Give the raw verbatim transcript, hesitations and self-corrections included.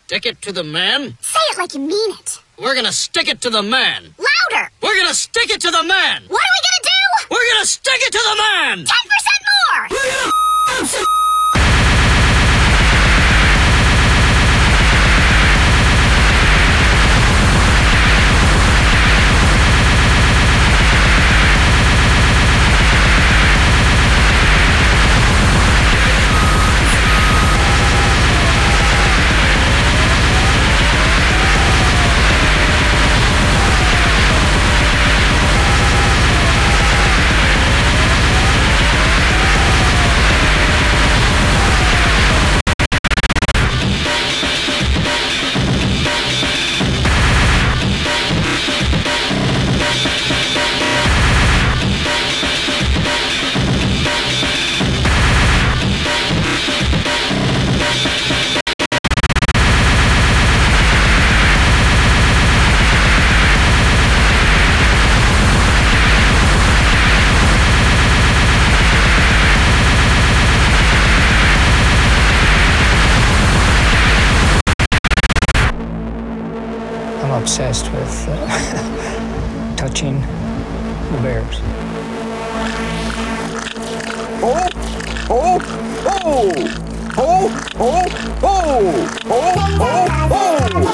Stick it to the man? Say it like you mean it. We're gonna stick it to the man. Louder! We're gonna stick it to the man. What are we gonna do? We're gonna stick it to the man. Ten percent more! We're gonna f- some I'm obsessed with uh, touching the bears. Oh, oh, oh, oh, oh, oh, oh, oh, oh.